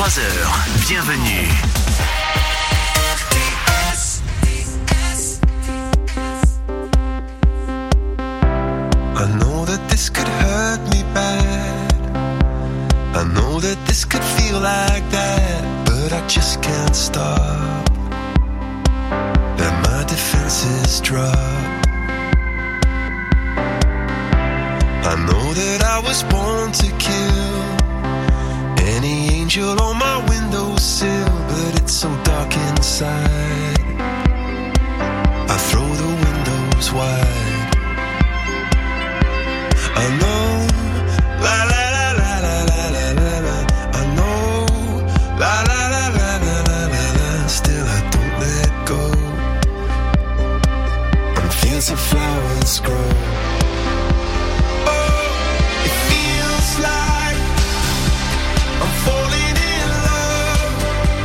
23h, bienvenue. I know that this could hurt me bad. I know that this could feel like that, but I just can't stop. Let my defenses drop. I know that I was born to kill any angel on my windowsill, but it's so dark inside. I throw the windows wide. I know, la la la la la la la la la. I know, la la la la la la la la. Still I don't let go. And fields of flowers grow. Like I'm falling in love,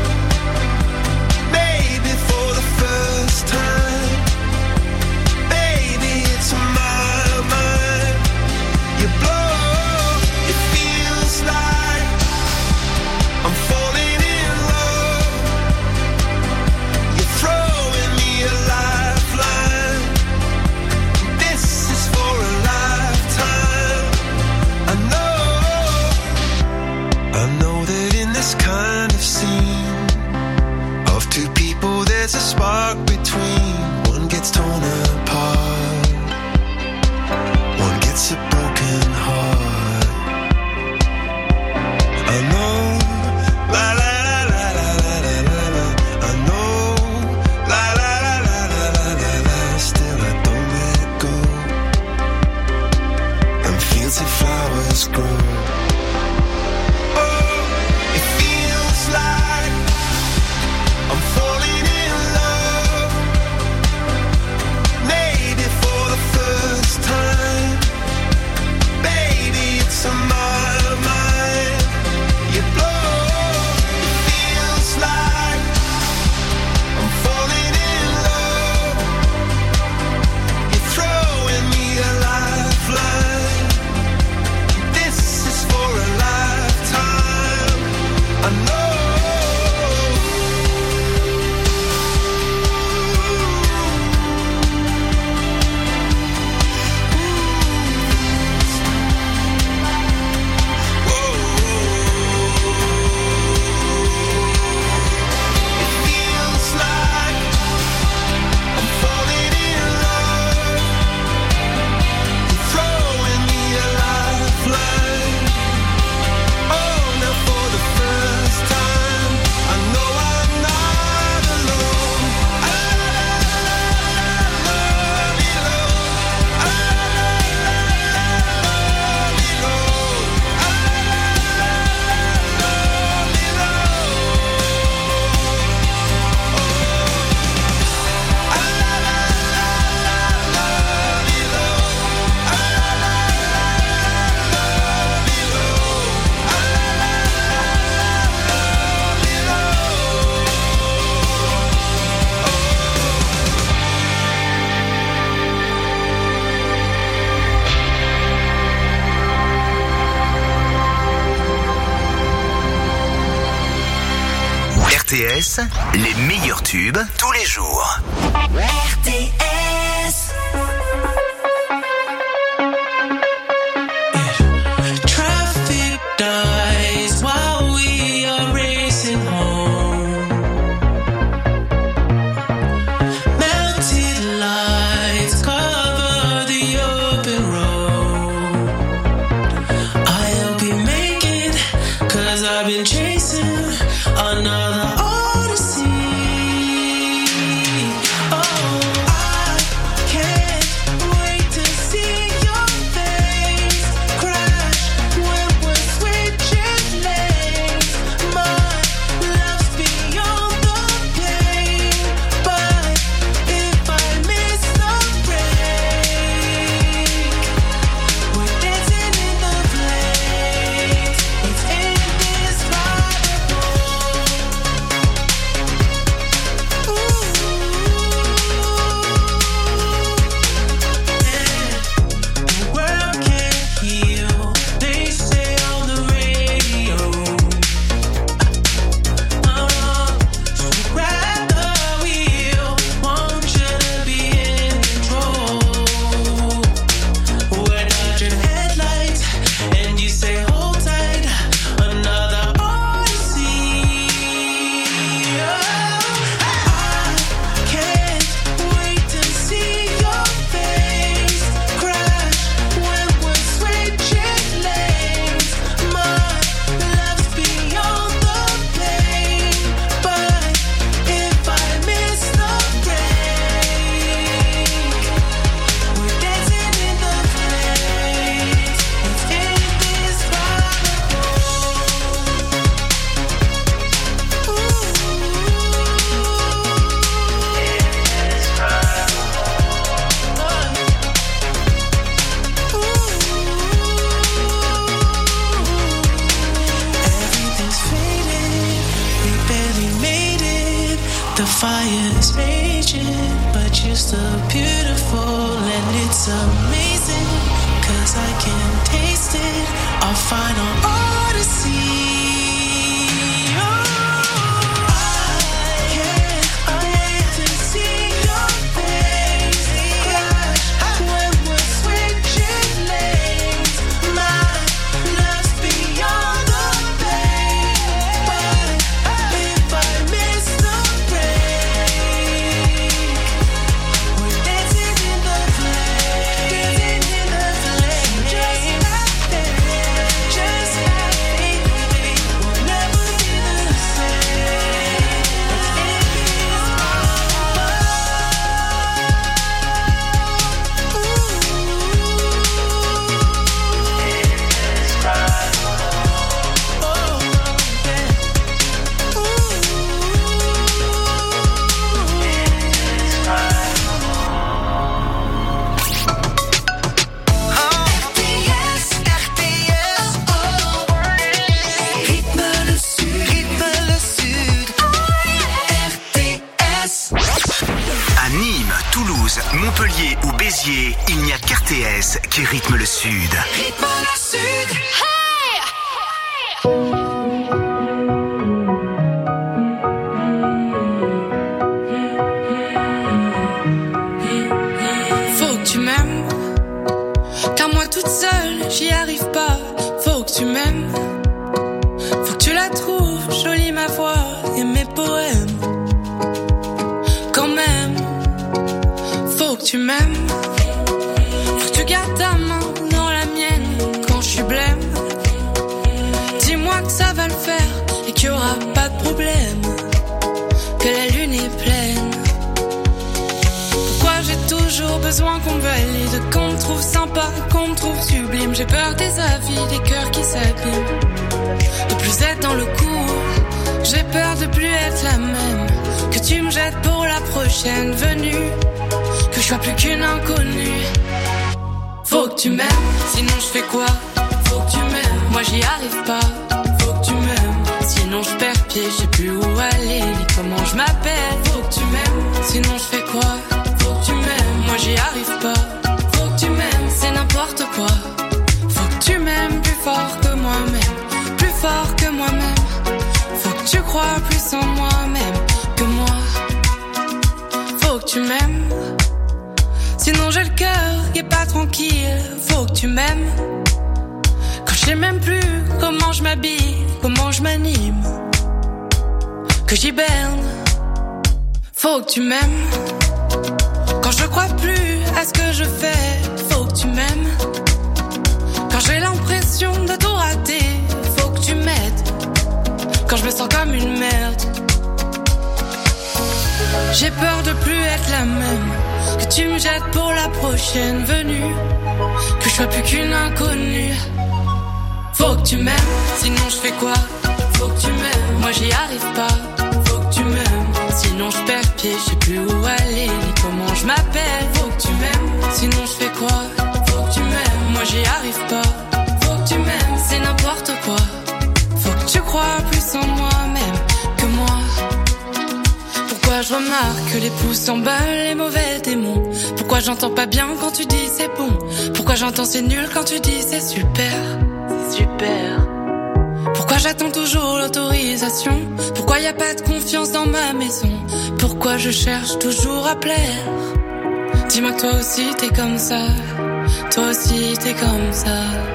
maybe for the first time. Baby, it's on my mind. You blow, it feels like I'm falling in love. You're throwing me a lifeline. This is for a lifetime. I know that in this kind of scene of two people there's a spark between. One gets torn apart, one gets a broken heart. I know, la la la la la la la la. I know, la la la la la la la la. Still I don't let go. And fields of flowers grow. Like I'm falling in love, maybe for the first time. Baby, it's on my mind. You blow, it feels like I'm falling in love. You're throwing me a lifeline. This is for a lifetime. I know. RTS, les meilleurs tubes tous les jours. RTS. Traffic dies while we are racing home. Mounted lights cover the open road. I'll be making, 'cause I've been chasing another odyssey. Oh, so beautiful and it's amazing, 'cause I can taste it, our final odyssey. Montpellier ou Béziers, il n'y a qu'RTS qui rythme le Sud. Rythme le Sud. Faut que tu m'aimes, car moi toute seule, j'y arrive pas. Faut que tu m'aimes, faut que tu la trouves jolie ma voix et mes poèmes. Quand même, faut que tu m'aimes, faut que tu gardes ta main dans la mienne quand je suis blême. Dis-moi que ça va le faire et qu'il y aura pas de problème, que la lune est pleine. Pourquoi j'ai toujours besoin qu'on me valide, qu'on me trouve sympa, qu'on me trouve sublime. J'ai peur des avis, des cœurs qui s'abîment, de plus être dans le coup. J'ai peur de plus être la même, que tu me jettes pour la prochaine venue, que je sois plus qu'une inconnue. Faut que tu m'aimes, sinon je fais quoi? Faut que tu m'aimes, moi j'y arrive pas. Faut que tu m'aimes, sinon je perds pied, je sais plus où aller, ni comment je m'appelle. Faut que tu m'aimes, sinon je fais quoi? Faut que tu m'aimes, moi j'y arrive pas. Faut que tu m'aimes, c'est n'importe quoi. Faut que tu m'aimes plus fort que moi-même, plus fort que moi-même. Faut que tu crois plus en moi-même que moi. Faut que tu m'aimes, sinon j'ai le cœur qui est pas tranquille. Faut que tu m'aimes, quand je sais même plus comment je m'habille, comment je m'anime, que j'hiberne. Faut que tu m'aimes, quand je crois plus à ce que je fais. Faut que tu m'aimes, quand j'ai l'impression de tout rater. Faut que tu m'aides, quand je me sens comme une merde. J'ai peur de plus être la même, que tu me jettes pour la prochaine venue, que je sois plus qu'une inconnue. Faut que tu m'aimes, sinon je fais quoi? Faut que tu m'aimes, moi j'y arrive pas. Faut que tu m'aimes, sinon je perds pied, je sais plus où aller, ni comment je m'appelle. Faut que tu m'aimes, sinon je fais quoi? Faut que tu m'aimes, moi j'y arrive pas. Faut que tu m'aimes, c'est n'importe quoi. Faut que tu crois plus en moi-même que moi. Pourquoi je remarque que les pouces s'emballent, les mauvais démons? Pourquoi j'entends pas bien quand tu dis c'est bon? Pourquoi j'entends c'est nul quand tu dis c'est super? C'est super. Pourquoi j'attends toujours l'autorisation? Pourquoi y a pas de confiance dans ma maison? Pourquoi je cherche toujours à plaire? Dis-moi que toi aussi t'es comme ça. Toi aussi t'es comme ça.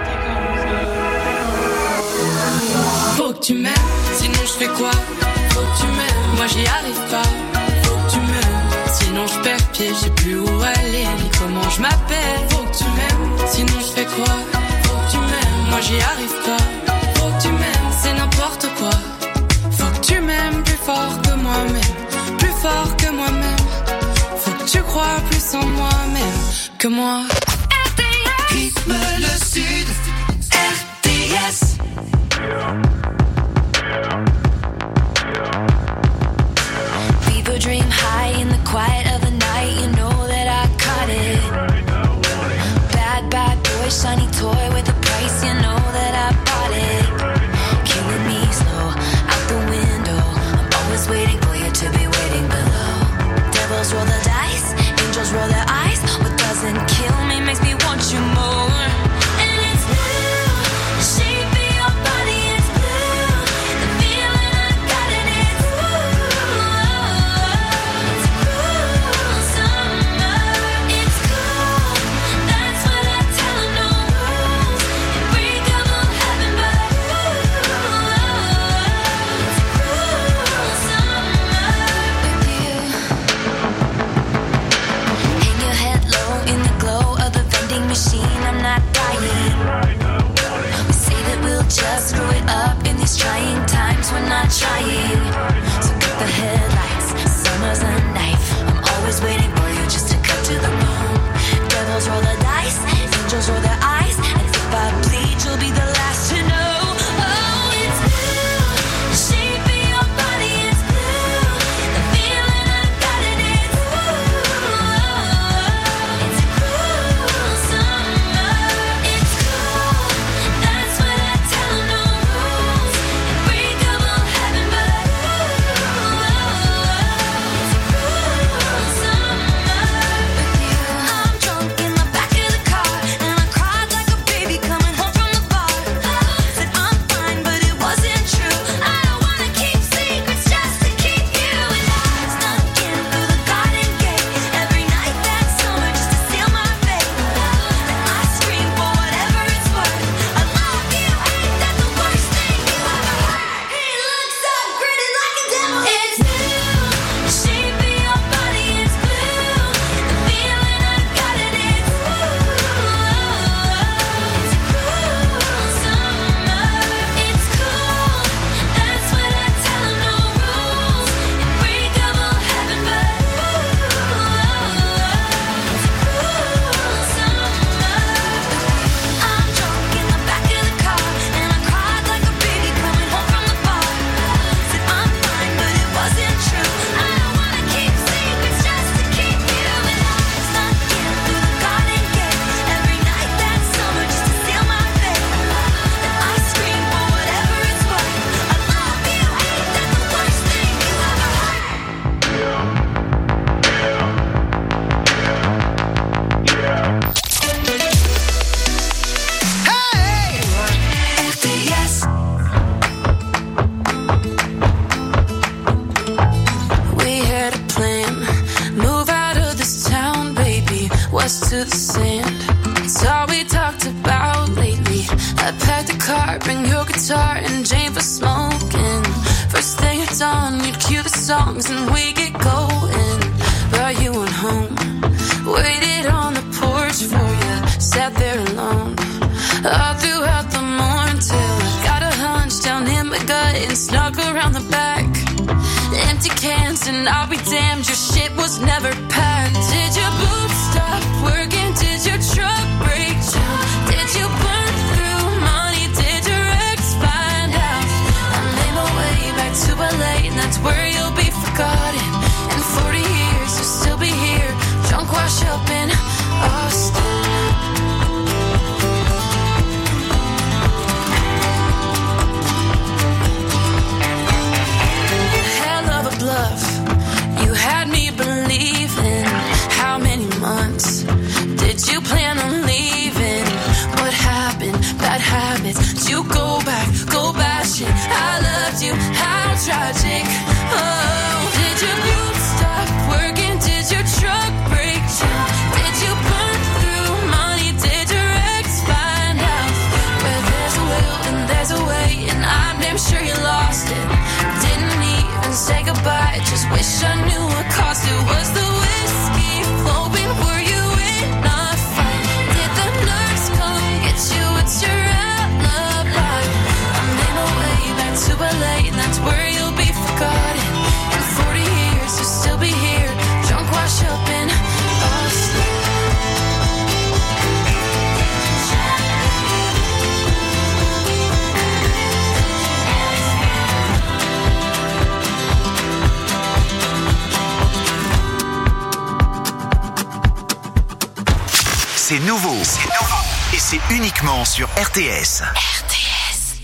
Faut que tu m'aimes, sinon je fais quoi? Faut que tu m'aimes, moi j'y arrive pas. Faut que tu m'aimes, sinon je perds pied, je sais plus où aller, ni comment je m'appelle. Faut que tu m'aimes, sinon je fais quoi? Faut que tu m'aimes, moi j'y arrive pas. Faut que tu m'aimes, c'est n'importe quoi. Faut que tu m'aimes plus fort que moi-même, plus fort que moi-même. Faut que tu crois plus en moi-même que moi. Rythme le Sud, RTS. People dream high in the quiet of the night. You know that I caught it. Bad, bad boy, shiny toy with a price. You know that I bleed, you'll be the last to know. Oh, it's blue, the shape of your body is blue. The feeling I got it is blue. It's a cruel summer. It's cool, that's what I tell 'em, no rules. Unbreakable heaven, but to the sand. It's all we talked about lately. I packed the car, bring your guitar and Jane for smoking. First thing at dawn, you'd cue the songs and we get going. But you went home, waited on the porch for you, sat there alone all throughout the morning till I got a hunch down in my gut and snuck around the back. Empty cans and I'll be damned, your shit was never packed. Did your boobs stop working? Did your truck break down? Did you burn through money? Did your ex find out? I made my way back to LA and that's where you'll be forgotten. In 40 years you'll still be here, drunk wash up in Austin. Bluff. You had me believing. How many months did you plan on leaving? What happened? Bad habits. Did you go back? Go bashing. I loved you. How tragic. Oh, did your boobs stop working? Did your truck break down? Did you burn through money? Did your ex find out? Where there's a will and there's a way, and I'm damn sure you lost it. Didn't even say goodbye, just wish I knew what cost it. Was the whiskey flowing? Were you in a fight? Did the nurse come get you? It's your alibi. I made my way back to LA and that's where you'll be forgotten. In 40 years you'll still be here, drunk wash up in Austin. C'est nouveau. Et c'est uniquement sur RTS. RTS.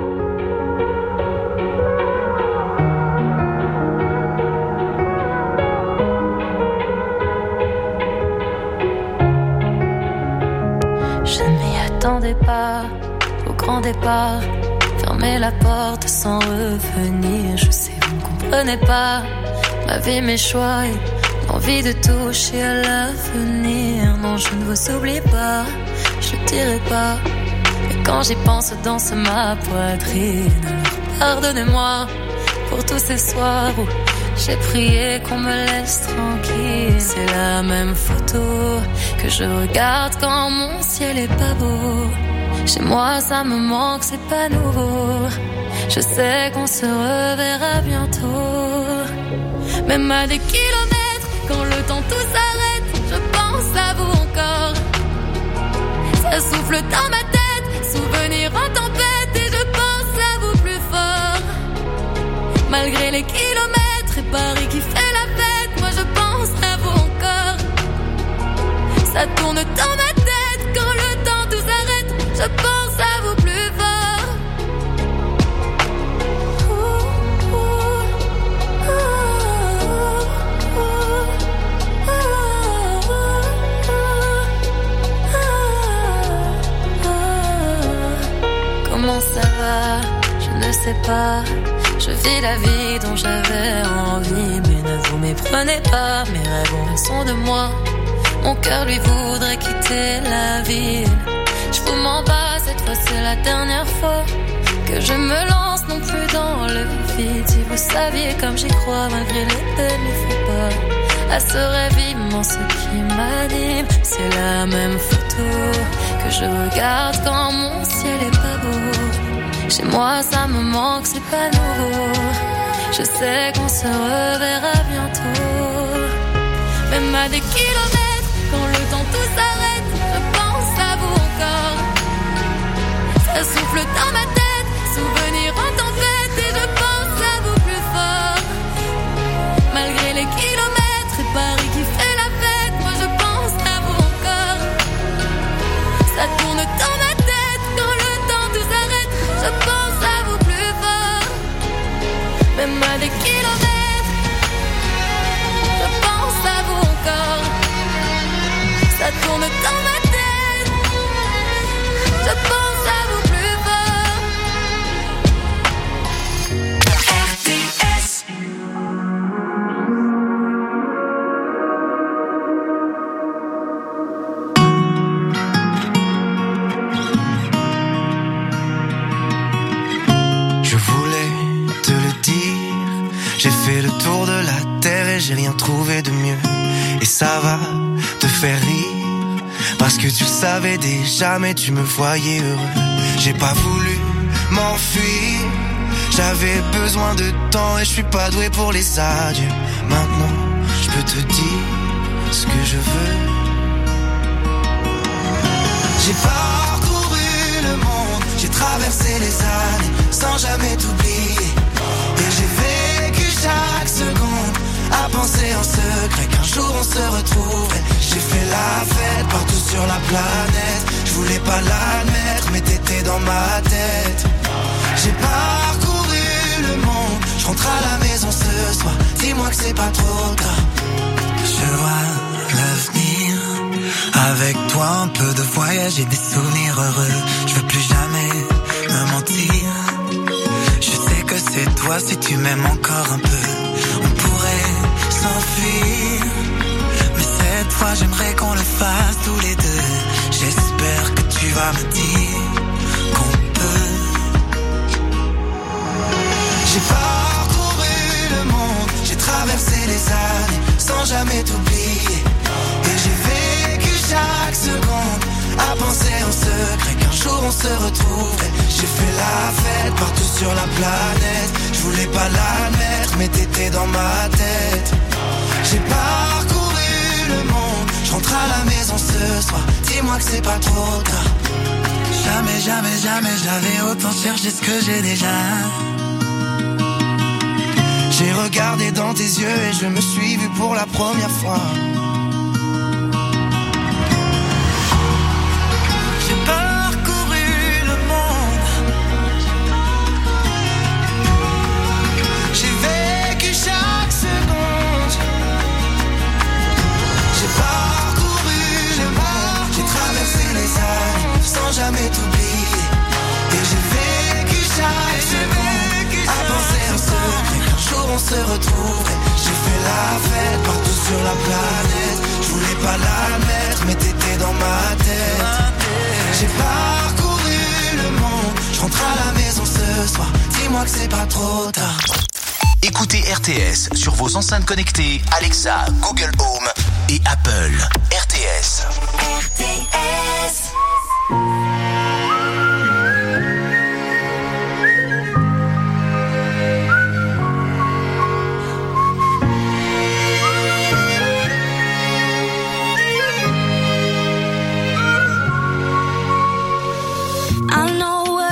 Je ne m'y attendais pas au grand départ. Fermer la porte sans revenir. Je sais, vous ne comprenez pas ma vie, mes choix et l'envie de toucher à l'avenir. Non, je ne vous oublie pas, je le dirai pas. Mais quand j'y pense, danse ma poitrine. Alors pardonnez-moi pour tous ces soirs où j'ai prié qu'on me laisse tranquille. C'est la même photo que je regarde quand mon ciel est pas beau. Chez moi ça me manque, c'est pas nouveau. Je sais qu'on se reverra bientôt. Même à des kilomètres, quand le temps tout s'arrête, je pense à vous encore. Ça souffle dans ma tête, souvenir en tempête et je pense à vous plus fort. Malgré les kilomètres et Paris qui fait la fête, moi je pense à vous encore. Ça tourne dans ma tête quand le temps tout s'arrête, je pense à vous plus fort. Comment ça va? Je ne sais pas. Je vis la vie dont j'avais envie, mais ne vous méprenez pas, mes rêves ont raison de moi. Mon cœur lui voudrait quitter la ville. Je vous mens pas, cette fois c'est la dernière fois que je me lance non plus dans le vide. Si vous saviez comme j'y crois malgré les peines, les faux pas. À ce rêve immense qui m'anime, c'est la même photo que je regarde quand mon ciel est pas beau. Chez moi ça me manque, c'est pas nouveau. Je sais qu'on se reverra bientôt. Même à des kilomètres, quand le temps tout s'arrête, je pense à vous encore. Ça souffle dans ma tête, souvenir en tempête, et je pense à vous plus fort. Malgré les kilomètres et Paris qui fait la fête, moi je pense à vous encore. Ça tourne dans ma tête, quand le temps tout s'arrête, je pense à vous plus fort. Même à des kilomètres, je pense à vous encore. Ça tourne dans ma tête, je pense à vous plus fort. RTS. Je voulais te le dire, j'ai fait le tour de la terre et j'ai rien trouvé de mieux. Et ça va te faire rire, parce que tu le savais déjà mais tu me voyais heureux. J'ai pas voulu m'enfuir, j'avais besoin de temps et je suis pas doué pour les adieux. Maintenant je peux te dire ce que je veux. J'ai parcouru le monde, j'ai traversé les années sans jamais t'oublier. Et j'ai vécu chaque seconde à penser en secret qu'un jour on se retrouverait. J'ai fait la fête partout sur la planète, je voulais pas l'admettre mais t'étais dans ma tête. J'ai parcouru le monde, je rentre à la maison ce soir, dis-moi que c'est pas trop tard. Je vois l'avenir, avec toi un peu de voyage et des souvenirs heureux. Je veux plus jamais me mentir, je sais que c'est toi si tu m'aimes encore un peu. On pourrait s'enfuir, mais cette fois j'aimerais qu'on le fasse tous les deux. J'espère que tu vas me dire qu'on peut. J'ai parcouru le monde, j'ai traversé les années sans jamais t'oublier. Et j'ai vécu chaque seconde à penser en secret qu'un jour on se retrouverait. J'ai fait la fête partout sur la planète, je voulais pas l'admettre mais t'étais dans ma tête. J'ai parcouru le monde, je rentre à la maison ce soir, dis-moi que c'est pas trop tard. Jamais, jamais, jamais j'avais autant cherché ce que j'ai déjà. J'ai regardé dans tes yeux et je me suis vu pour la première fois. J'ai parcouru le monde, J'ai vécu chaque seconde. J'ai parcouru le monde, j'ai traversé les années sans jamais t'oublier. Et j'ai vécu chaque seconde à penser en secret qu'un jour on se retrouverait. J'ai fait la fête partout sur la planète, je voulais pas l'admettre mais t'étais dans ma tête. J'ai parcouru le monde, je rentre à la maison ce soir, dis-moi que c'est pas trop tard. Écoutez RTS sur vos enceintes connectées Alexa, Google Home et Apple. RTS. RTS. I know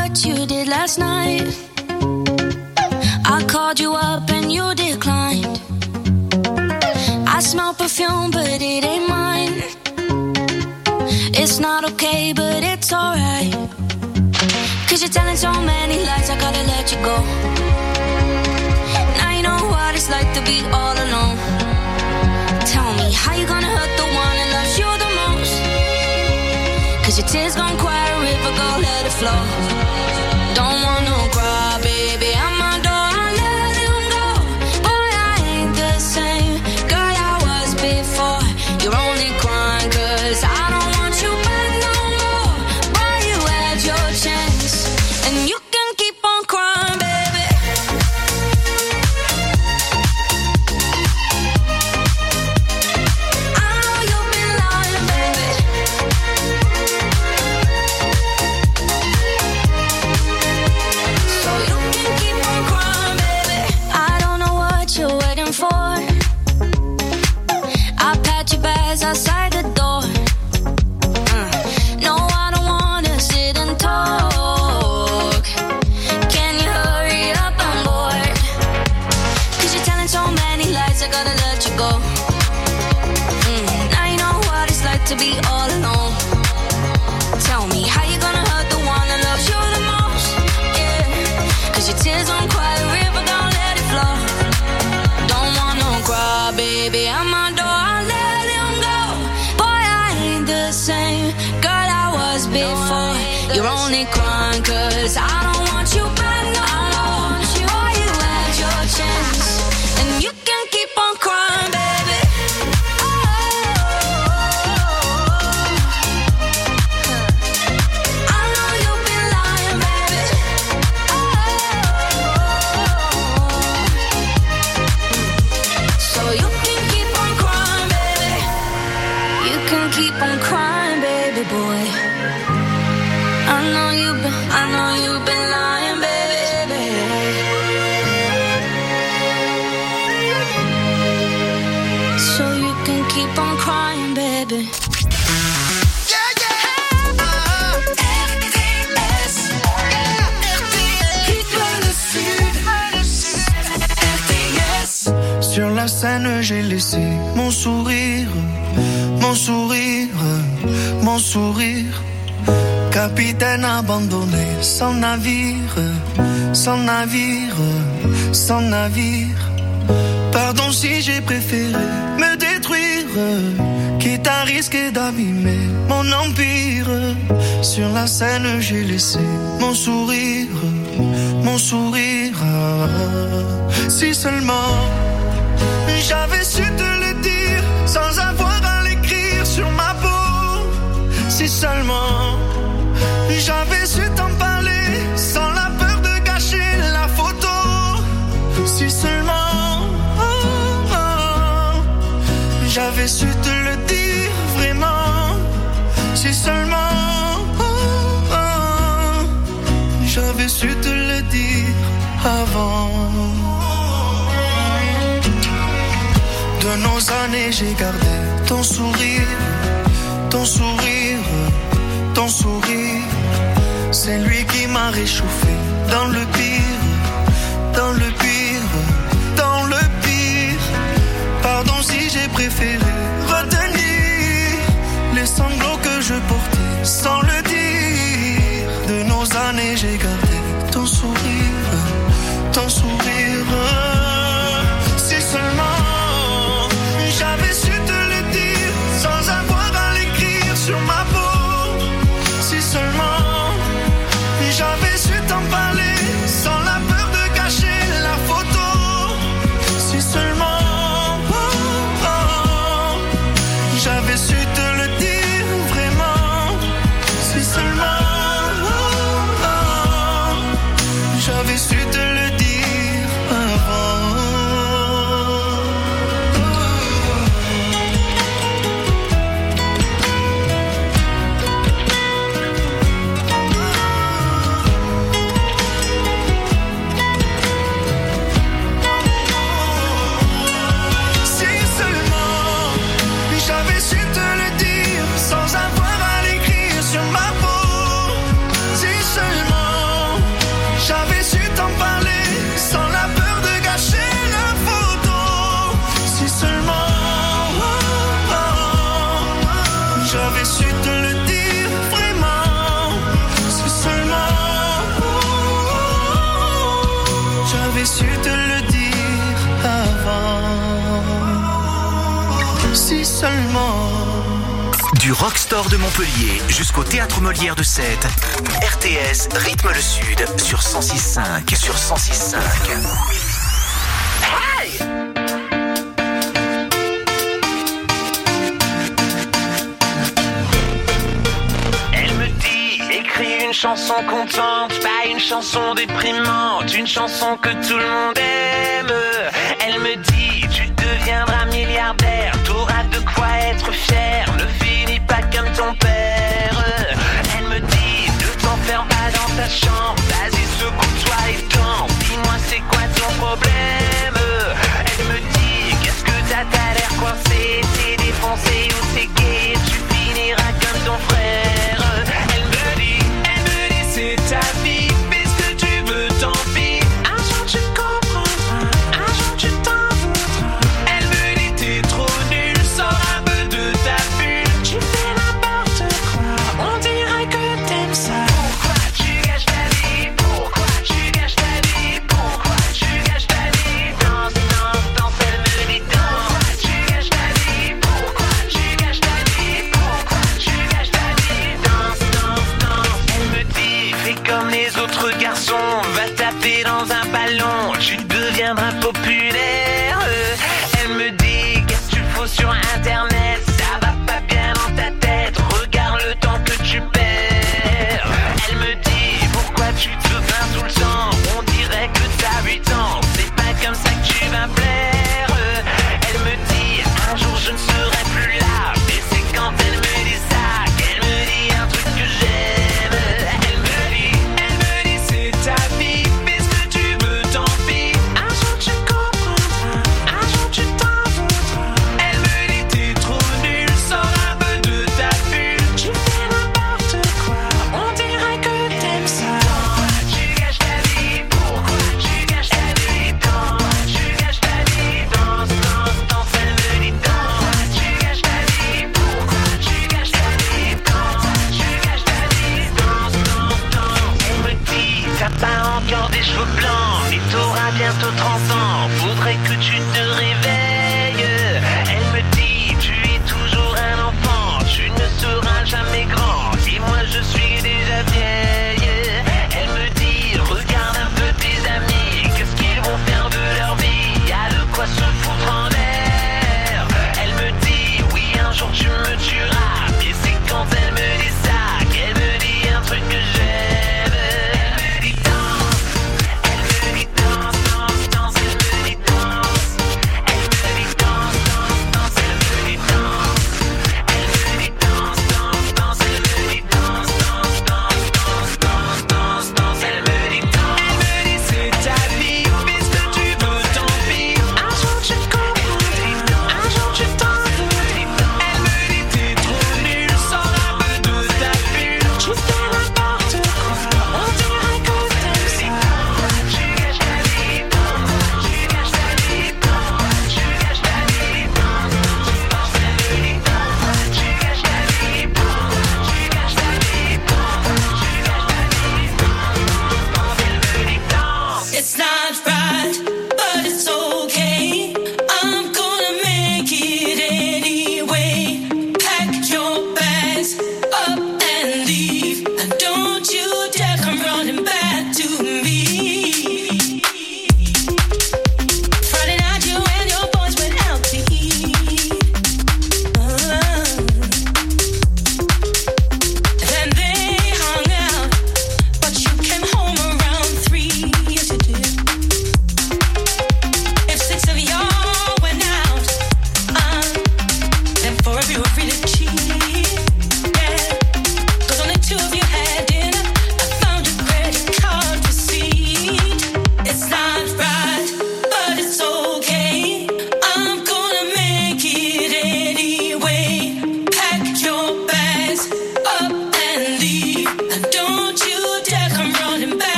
called you up and you declined. I smell perfume, but it ain't mine. It's not okay, but it's alright. Cause you're telling so many lies, I gotta let you go. Now you know what it's like to be all alone. Tell me, how you gonna hurt the one that loves you the most? Cause your tears gon' quiet a river, go let it flow. Don't wanna cry, baby, I'm my door, I let him go. Boy, I ain't the same girl I was before. You're only crying cause I don't want you back no more. Boy, you had your chance, and you can keep on crying, baby. I know you've been lying, baby. So you can keep on crying, baby. I don't know what you're waiting for. I packed your bags outside the door. No, I don't wanna sit and talk. Can you hurry up, I'm bored. Cause you're telling so many lies, I gotta let you go. Now you know what it's like to be all alone. Tell me, how you gonna hurt the one that loves you the most? Yeah, cause your tears don't cry a river, don't let it flow. Don't wanna cry, baby, I'm my door, I let him go. Boy, I ain't the same girl I was before. You're only crying cause I don't want you back no more. Boy, you had your chance, and you can keep on crying, baby. I know you've been lying, baby. So you can keep on crying, baby. You can keep on crying, baby boy. I know you've been lying, baby. So you can keep on crying, baby. Sur la scène, j'ai laissé mon sourire, mon sourire, mon sourire. Capitaine abandonné, sans navire, sans navire, sans navire. Pardon si j'ai préféré me détruire, quitte à risquer d'abîmer mon empire. Sur la scène, j'ai laissé mon sourire, mon sourire. Si seulement j'avais su te le dire sans avoir à l'écrire sur ma peau. Si seulement j'avais su t'en parler sans la peur de gâcher la photo. Si seulement j'avais su te le dire vraiment. Si seulement j'avais su te le dire avant. De nos années j'ai gardé ton sourire, ton sourire, ton sourire. C'est lui qui m'a réchauffé dans le pire, dans le pire, dans le pire. Pardon si j'ai préféré retenir les sanglots que je portais sans le dire. De nos années j'ai gardé ton sourire, ton sourire. Si seulement j'avais su te le dire sans avoir à l'écrire sur ma peau. Si seulement j'avais su t'en parler sans la peur de gâcher la photo. Si seulement j'avais su te le dire vraiment. Si seulement j'avais su te le dire avant. su te le dire avant. Si seulement. Du Rockstore de Montpellier jusqu'au Théâtre Molière de Sète, RTS rythme le Sud sur 106.5. Sur 106.5. Hey! Elle me dit, écris une chanson contente, pas une chanson déprimante, une chanson que tout le monde aime. Elle me dit, tu deviendras milliardaire, t'auras de quoi être fier, ne finis pas comme ton père. Elle me dit, ne t'enferme pas dans ta chambre, vas-y secoue-toi et danse, dis-moi c'est quoi ton problème. Elle me dit, qu'est-ce que t'as l'air coincé, t'es défoncé ou t'es gay, tu finiras comme ton frère. Elle me dit, c'est ta vie, fais ce que tu veux, tant pis. Un jour tu comprendras, un jour tu t'en voudras. Elle me dit, t'es trop nul, sors un peu de ta bulle. Tu fais n'importe quoi, on dirait que t'aimes ça. Pourquoi tu gâches ta vie? Pourquoi tu gâches ta vie? Pourquoi tu gâches ta vie? Danse, danse, danse, elle me dit danse. Pourquoi tu gâches ta vie? Pourquoi tu gâches ta vie? Pourquoi tu gâches ta vie? Danse, danse, danse. Elle me dit, fais comme les autres garçons, va taper dans un ballon, tu deviendras populaire. Elle me dit, qu'est-ce que tu fous sur internet, ça va pas bien dans ta tête, regarde le temps que tu perds. Elle me dit, pourquoi tu te plains tout le temps, on dirait que t'as 8 ans, c'est pas comme ça que tu vas plaire. Elle me dit, un jour je ne serai plus là, et c'est quand elle me dit ça qu'elle me dit un truc que j'aime. Elle me dit, c'est ta vie, fais ce que tu veux, tant pis. Un jour tu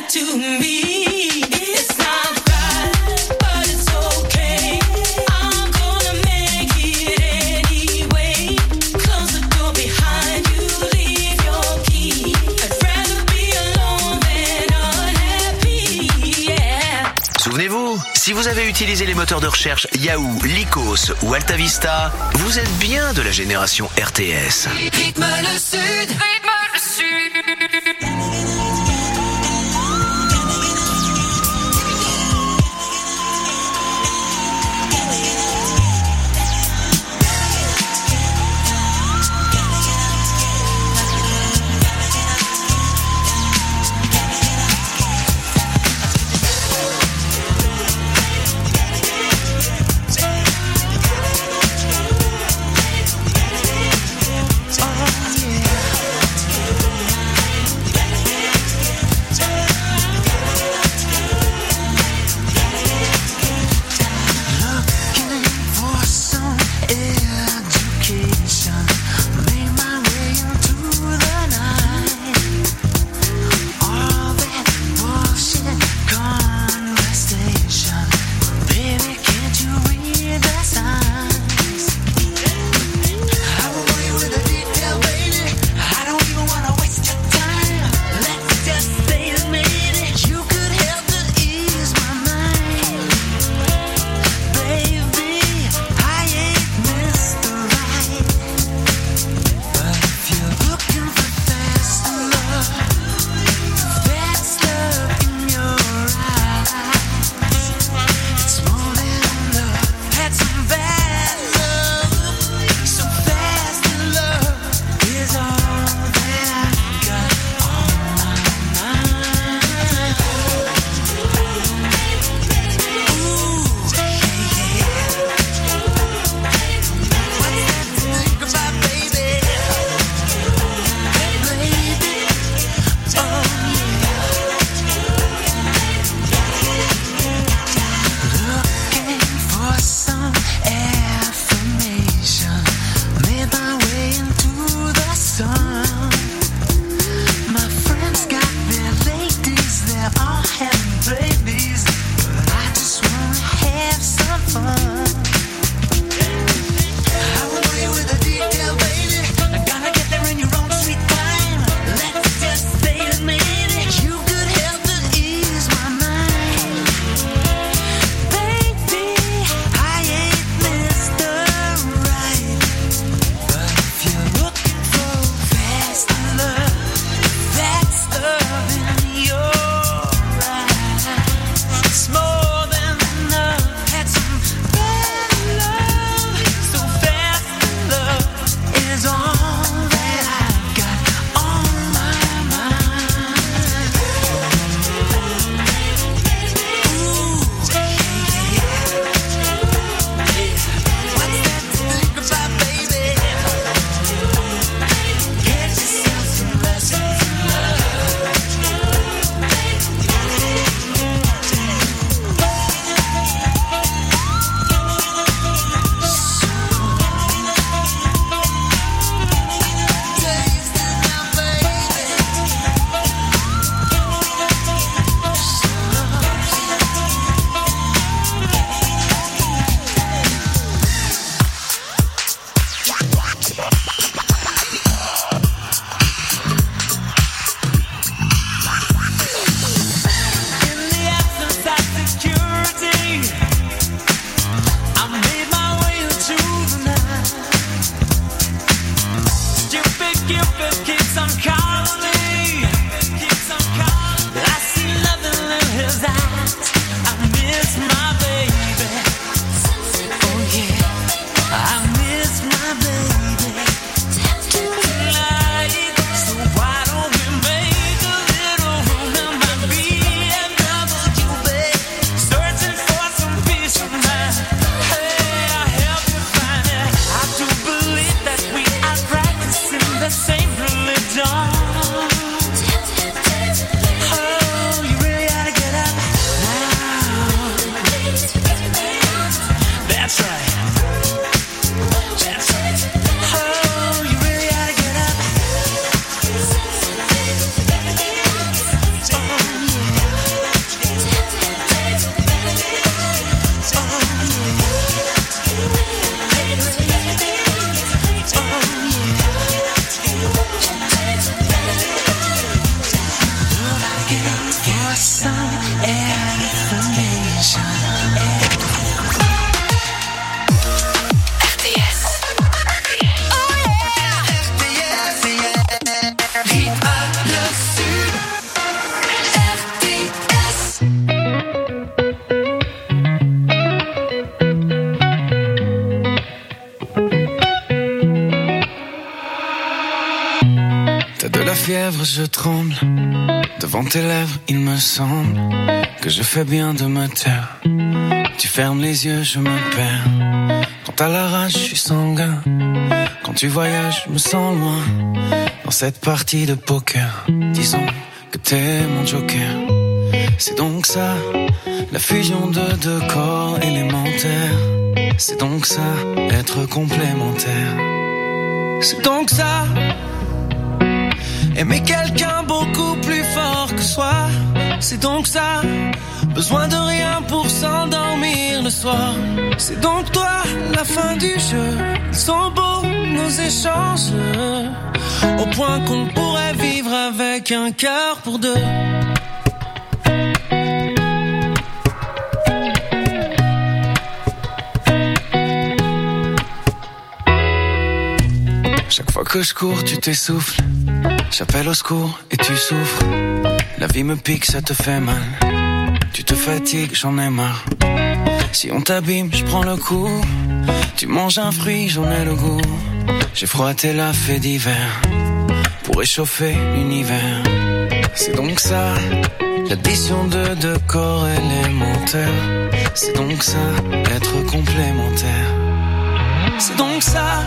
Si vous avez utilisé les moteurs de recherche Yahoo, Lycos ou AltaVista, vous êtes bien de la génération RTS. Rythme le Sud, rythme le Sud. je tremble. Devant tes lèvres, il me semble que je fais bien de me taire. Tu fermes les yeux, je me perds. Quand t'as la rage, je suis sanguin. Quand tu voyages, je me sens loin. Dans cette partie de poker, disons que t'es mon joker. C'est donc ça, la fusion de deux corps élémentaires. C'est donc ça, être complémentaire. C'est donc ça, aimer quelqu'un beaucoup plus fort que soi. C'est donc ça, besoin de rien pour s'endormir le soir. C'est donc toi, la fin du jeu. Ils sont beaux nos échanges, au point qu'on pourrait vivre avec un cœur pour deux. Chaque fois que je cours, tu t'essouffles. J'appelle au secours et tu souffres. La vie me pique, ça te fait mal. Tu te fatigues, j'en ai marre. Si on t'abîme, je prends le coup. Tu manges un fruit, j'en ai le goût. J'ai froid, t'es la fée d'hiver pour réchauffer l'univers. C'est donc ça, l'addition de deux corps élémentaires. C'est donc ça, être complémentaire. C'est donc ça,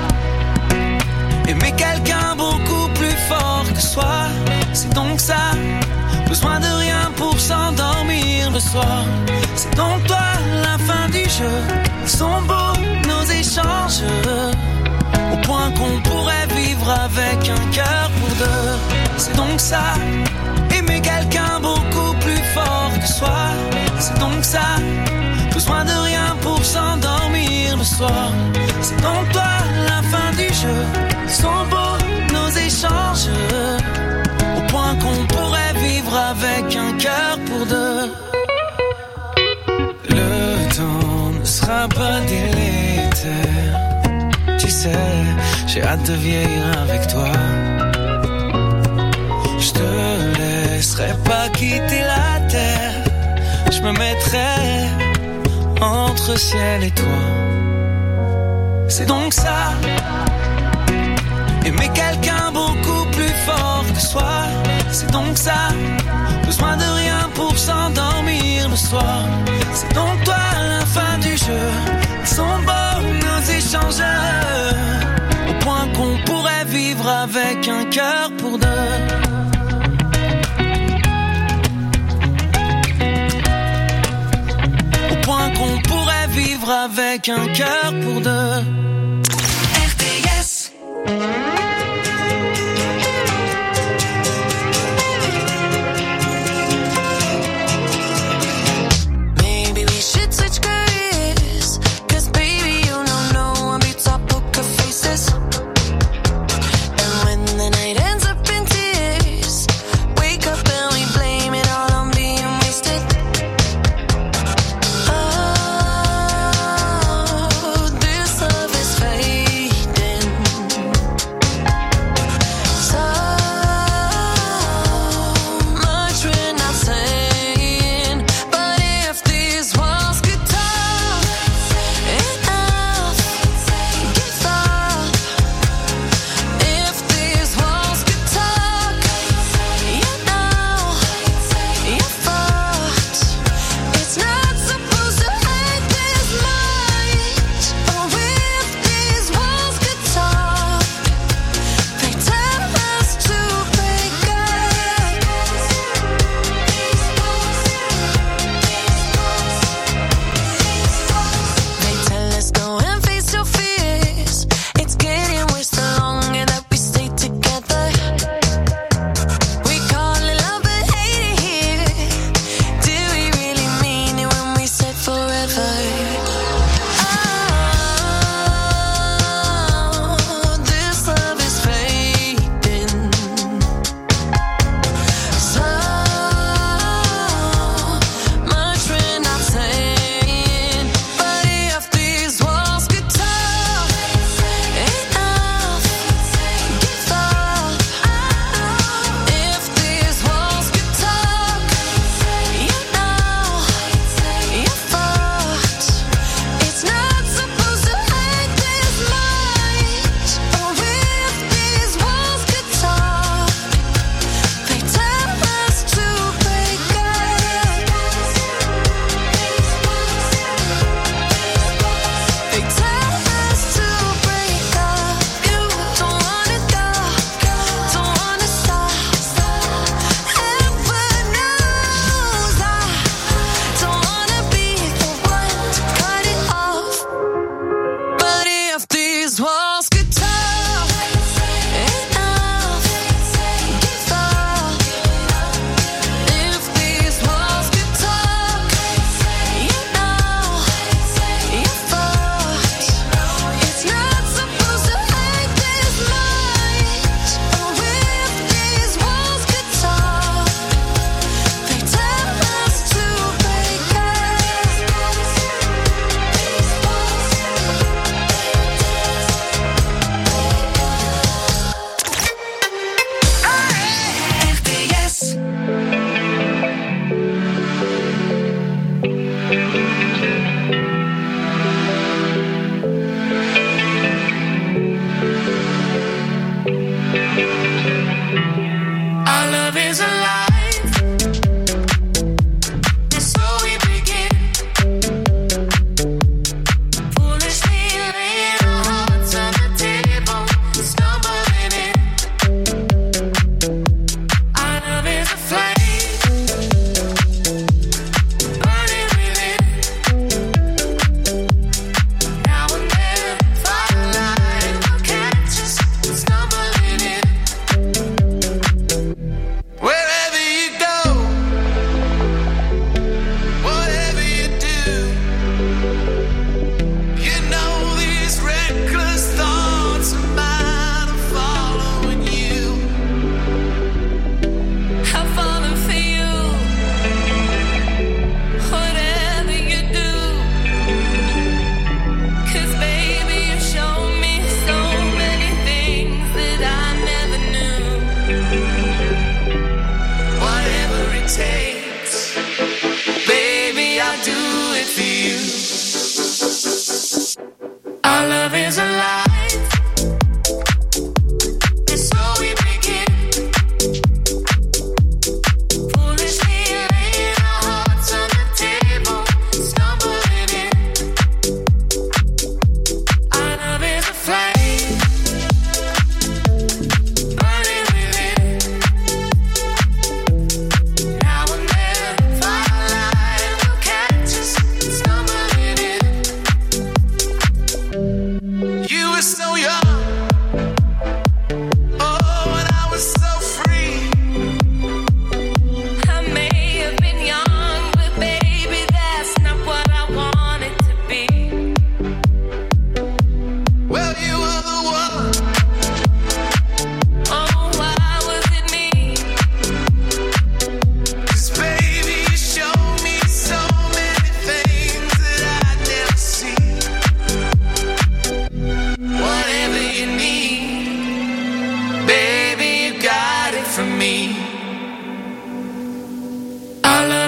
aimer quelqu'un beaucoup plus fort que soi. C'est donc ça, besoin de rien pour s'endormir le soir. C'est donc toi, la fin du jeu. Ils sont beaux nos échanges, au point qu'on pourrait vivre avec un cœur pour deux. C'est donc ça, aimer quelqu'un beaucoup plus fort que soi. C'est donc ça, besoin de rien pour s'endormir le soir. C'est donc toi, la fin du jeu. Ils sont beaux nos échanges, au point qu'on pourrait vivre avec un cœur pour deux. Le temps ne sera pas délétère. Tu sais, j'ai hâte de vieillir avec toi. Je te laisserai pas quitter la terre. Je me mettrai entre ciel et toi. C'est donc ça, aimer quelqu'un beaucoup plus fort que soi. C'est donc ça, besoin de rien pour s'endormir le soir. C'est donc toi, la fin du jeu. Ils sont beaux nos échanges, au point qu'on pourrait vivre avec un cœur pour deux. Au point qu'on pourrait vivre avec un cœur pour deux. RTS. Oh, this love is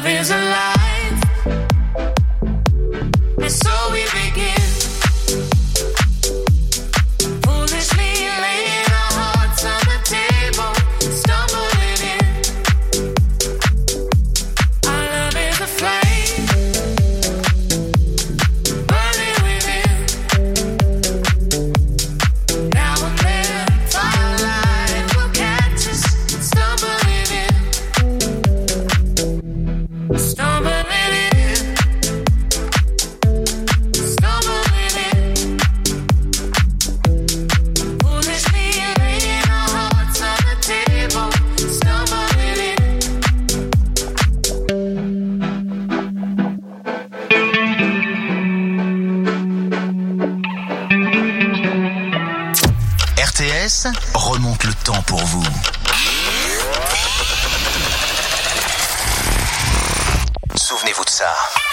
love is alive, and so we begin. Foolishly laying our hearts on the table, stumbling in. Our love is a flame, burning within. Now and then, firelight will catch us, stumbling in. Stumbling in. Stumbling in. Foolishly laying our hearts on the table, stumbling in. RTS remonte le temps pour vous. Souvenez-vous de ça.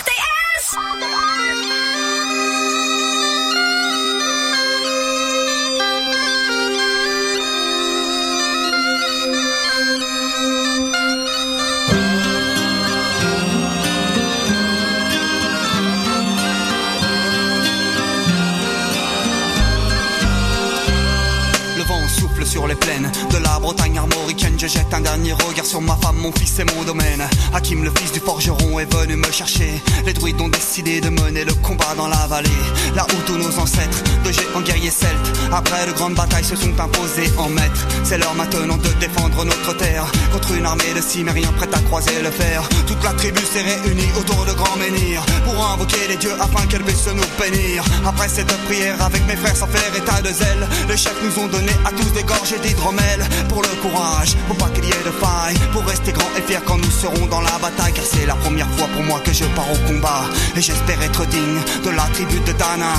Le vent souffle sur les plaines de la Bretagne armoricaine. Je jette un dernier regard sur ma femme, mon fils et mon domaine. Hakim, le fils du forgeron, est venu me chercher. Les druides ont décidé de mener le combat dans la vallée, là où tous nos ancêtres, de géants guerriers celtes, après de grandes batailles, se sont imposés en maîtres. C'est l'heure maintenant de défendre notre terre contre une armée de cimériens prête à croiser le fer. Toute la tribu s'est réunie autour de grands menhirs pour invoquer les dieux afin qu'elle puisse nous bénir. Après cette prière, avec mes frères sans faire état de zèle, les chefs nous ont donné à tous des gorgées d'hydromel. Pour le courage, faut pas qu'il y ait de faille, pour rester grand et fier quand nous serons dans la bataille. Car c'est la première fois pour moi que je pars au combat, et j'espère être digne de la tribu de Dana.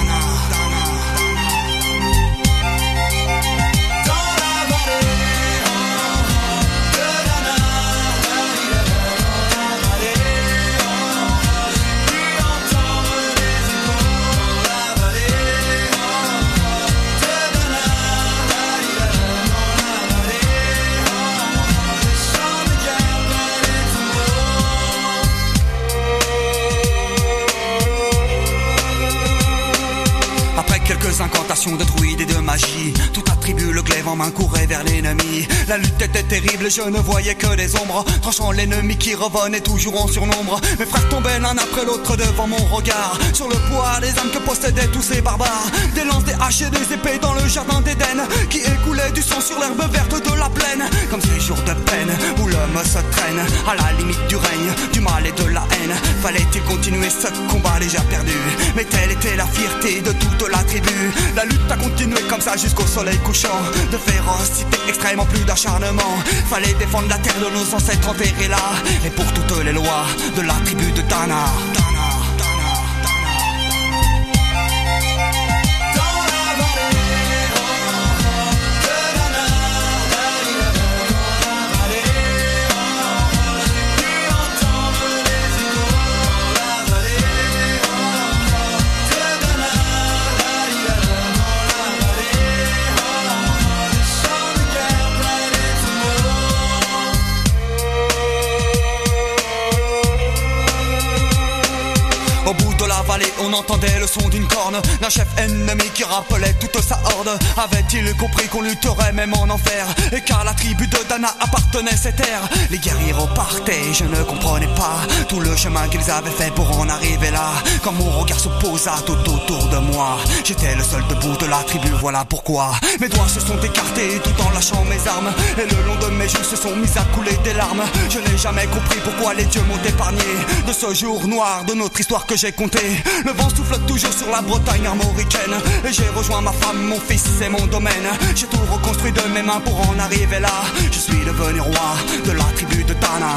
Quelques incantations de druides et de magie, toute la tribu, le glaive en main, courait vers l'ennemi. La lutte était terrible, je ne voyais que des ombres, tranchant l'ennemi qui revenait toujours en surnombre. Mes frères tombaient l'un après l'autre devant mon regard, sur le poids des âmes que possédaient tous ces barbares. Des lances, des haches et des épées dans le jardin d'Éden, qui écoulait du sang sur l'herbe verte de la plaine. Comme ces jours de peine où l'homme se traîne à la limite du règne, du mal et de la haine. Fallait-il continuer ce combat déjà perdu? Mais telle était la fierté de toute la tribu. La lutte a continué comme ça jusqu'au soleil couchant. De férocité extrême en plus d'acharnement. Fallait défendre la terre de nos ancêtres enterrés là, et pour toutes les lois de la tribu de Dana. Au bout de la vallée, on entendait le son d'une corne, d'un chef ennemi qui rappelait toute sa horde. Avait-il compris qu'on lutterait même en enfer, et qu'à la tribu de Dana appartenait cette terre? Les guerriers repartaient, je ne comprenais pas tout le chemin qu'ils avaient fait pour en arriver là. Quand mon regard se posa tout autour de moi, j'étais le seul debout de la tribu, voilà pourquoi mes doigts se sont écartés tout en lâchant mes armes, et le long de mes joues se sont mis à couler des larmes. Je n'ai jamais compris pourquoi les dieux m'ont épargné de ce jour noir de notre histoire que j'ai compté. Le vent souffle toujours sur la Bretagne armoricaine, et j'ai rejoint ma femme, mon fils et mon domaine. J'ai tout reconstruit de mes mains pour en arriver là. Je suis devenu roi de la tribu de Dana.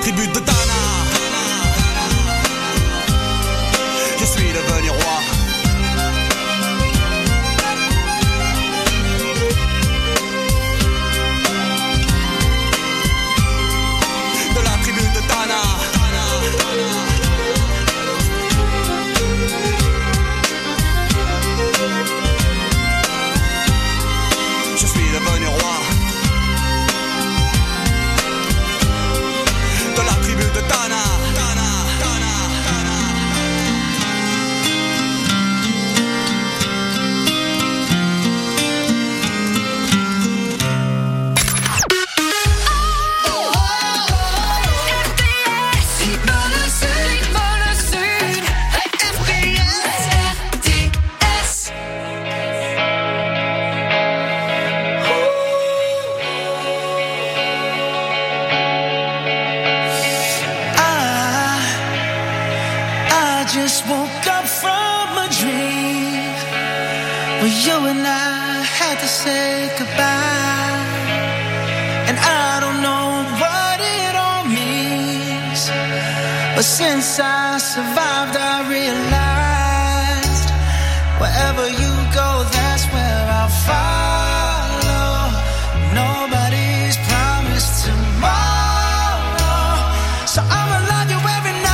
tribu de Dana. Je suis devenu roi. De la tribu de Dana. Je suis devenu roi. De la tribu de Dana. Just woke up from a dream where you and I had to say goodbye, and I don't know what it all means, but since I survived I realized wherever you go, that's where I'll follow. Nobody's promised tomorrow, so I'ma love you every night.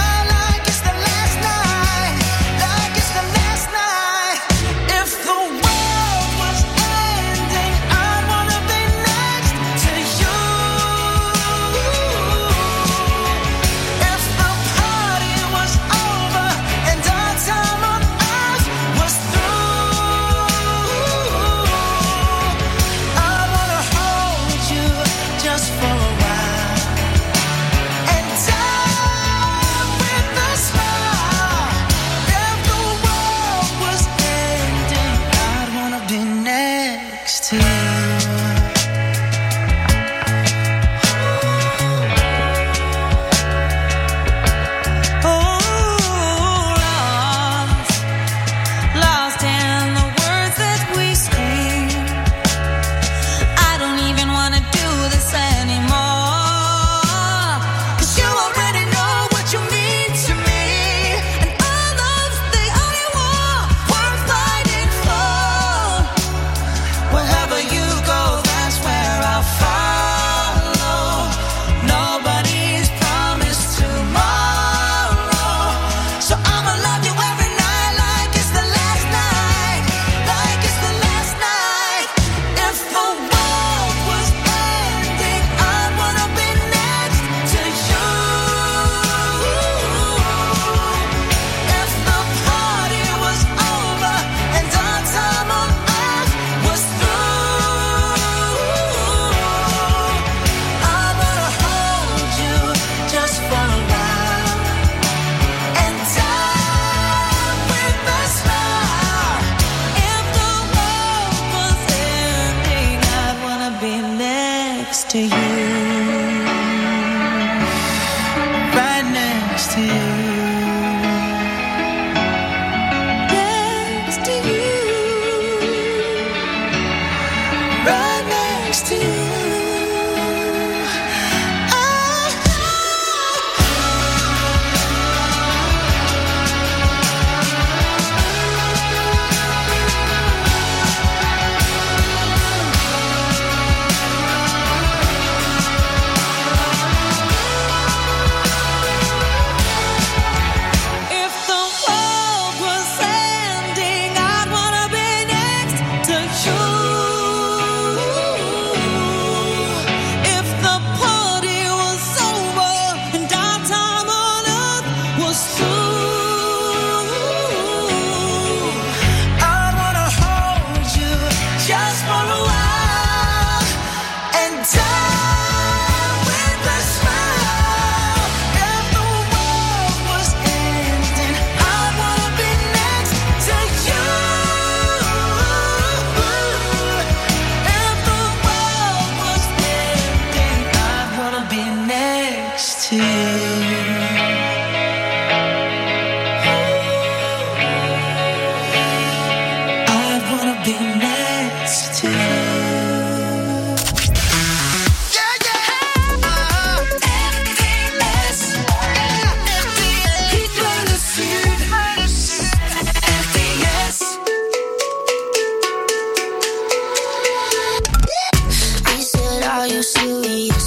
To you, right next to you, next to you, right next to you.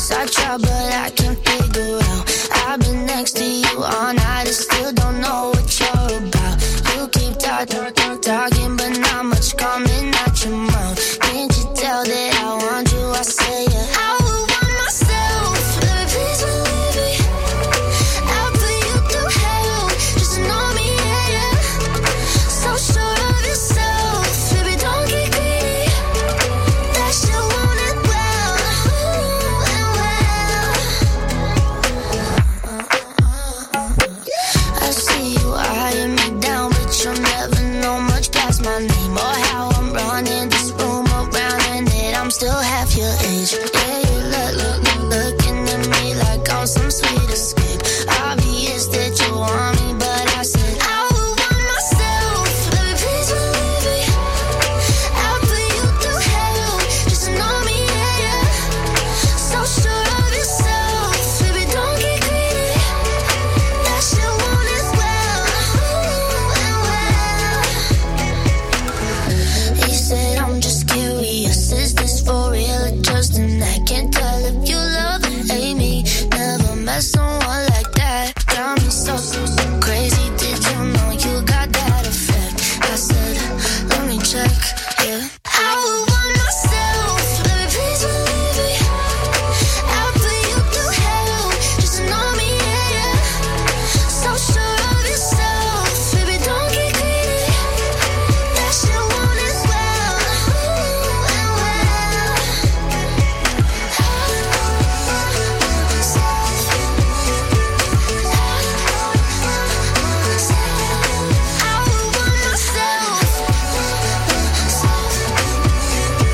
Yes, I try, but I can't figure out. I've been next to you all night and still don't know what you're about. You keep talking, but not much coming out your mouth. Can't you tell that I want you? I say yeah. I would want myself, baby, please believe me. I'll put you through hell, just know me, yeah, yeah. So sure of yourself, baby, don't get greedy. That shit want it well, and well. I see you eyeing me down, but you'll never know much past my name or how I'm running this room around, and that I'm still half your age.